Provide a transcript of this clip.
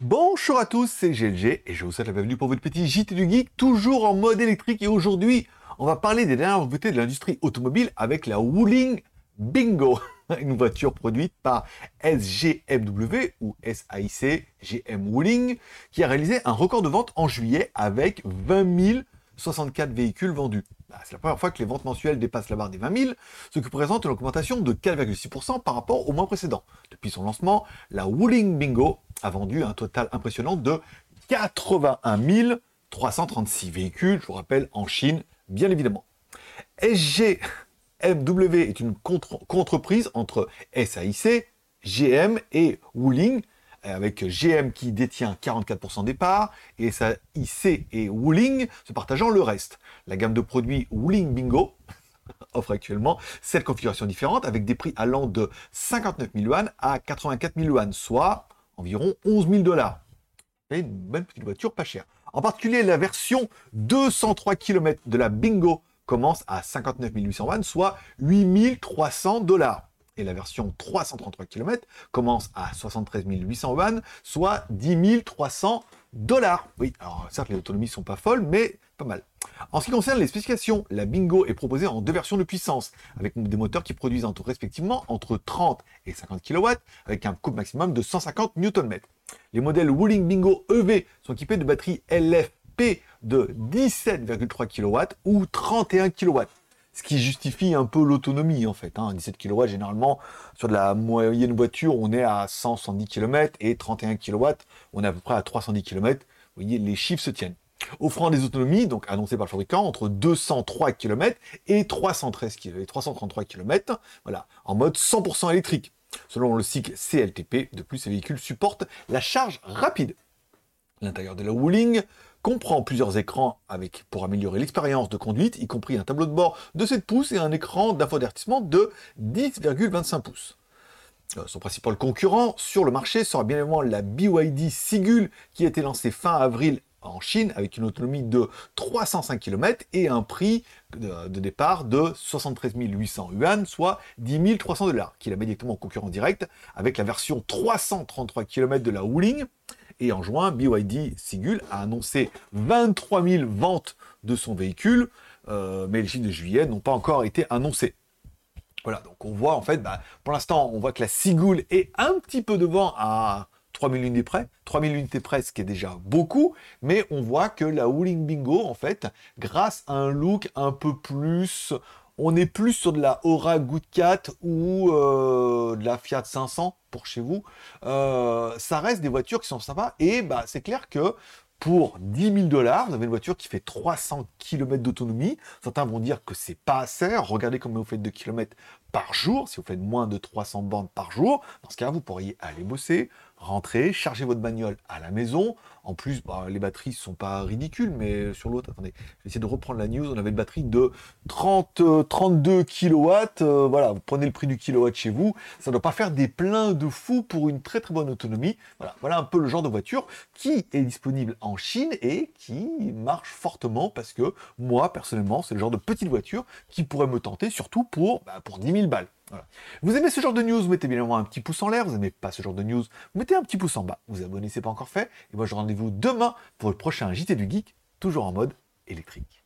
Bonjour à tous, c'est GLG et je vous souhaite la bienvenue pour votre petit JT du Geek, toujours en mode électrique. Et aujourd'hui, on va parler des dernières nouveautés de l'industrie automobile avec la Wuling Bingo, une voiture produite par SGMW ou SAIC GM Wuling, qui a réalisé un record de vente en juillet avec 20 064 véhicules vendus. C'est la première fois que les ventes mensuelles dépassent la barre des 20 000, ce qui représente une augmentation de 4,6% par rapport au mois précédent. Depuis son lancement, la Wuling Bingo a vendu un total impressionnant de 81 336 véhicules, je vous rappelle, en Chine, bien évidemment. SGMW est une contre-prise entre SAIC, GM et Wuling, avec GM qui détient 44% des parts, et SAIC et Wuling se partageant le reste. La gamme de produits Wuling Bingo offre actuellement 7 configurations différentes, avec des prix allant de 59 000 yuan à 84 000 yuan, soit environ 11 000 $. C'est une bonne petite voiture pas chère. En particulier, la version 203 km de la Bingo commence à 59 800 yuan, soit 8 300 $. Et la version 333 km commence à 73 800 yuan, soit 10 300 $. Oui, alors certes, les autonomies sont pas folles, mais pas mal. En ce qui concerne les spécifications, la Bingo est proposée en deux versions de puissance, avec des moteurs qui produisent respectivement entre 30 et 50 kW, avec un couple maximum de 150 Nm. Les modèles Wuling Bingo EV sont équipés de batteries LFP de 17,3 kW ou 31 kW. Ce qui justifie un peu l'autonomie, en fait. 17 kW, généralement, sur de la moyenne voiture, on est à 170 km, et 31 kW, on est à peu près à 310 km. Vous voyez, les chiffres se tiennent. Offrant des autonomies, donc annoncées par le fabricant, entre 203 km et 333 km, voilà, en mode 100% électrique. Selon le cycle CLTP, de plus, ces véhicules supportent la charge rapide. L'intérieur de la Wuling comprend plusieurs écrans pour améliorer l'expérience de conduite, y compris un tableau de bord de 7 pouces et un écran d'infoavertissement de 10,25 pouces. Son principal concurrent sur le marché sera bien évidemment la BYD Sigul, qui a été lancée fin avril en Chine avec une autonomie de 305 km et un prix de départ de 73 800 yuan, soit 10 300 $, qui la met directement en concurrent direct avec la version 333 km de la Wuling. Et en juin, BYD Sigul a annoncé 23 000 ventes de son véhicule, mais les chiffres de juillet n'ont pas encore été annoncés. Voilà, donc on voit en fait, pour l'instant, on voit que la Sigul est un petit peu devant à 3 000 unités près. 3 000 unités près, ce qui est déjà beaucoup, mais on voit que la Wuling Bingo, en fait, grâce à un look un peu plus... On est plus sur de la Aura Good 4 ou de la Fiat 500 pour chez vous. Ça reste des voitures qui sont sympas, et c'est clair que pour 10 000 $, vous avez une voiture qui fait 300 km d'autonomie. Certains vont dire que c'est pas assez. Regardez combien vous faites de kilomètres par jour. Si vous faites moins de 300 bornes par jour, dans ce cas, vous pourriez aller bosser, rentrer, charger votre bagnole à la maison. En plus, les batteries ne sont pas ridicules, mais sur l'autre, attendez, je vais essayer de reprendre la news. On avait une batterie de 32 kW. Voilà, vous prenez le prix du kilowatt chez vous. Ça ne doit pas faire des pleins de fou pour une très très bonne autonomie. Voilà un peu le genre de voiture qui est disponible en Chine et qui marche fortement parce que moi, personnellement, c'est le genre de petite voiture qui pourrait me tenter, surtout pour 10 000 balles. Voilà. Vous aimez ce genre de news, vous mettez bien évidemment un petit pouce en l'air. Vous n'aimez pas ce genre de news, vous mettez un petit pouce en bas. Vous abonnez, c'est pas encore fait. Et moi, je rendez-vous demain pour le prochain JT du Geek, toujours en mode électrique.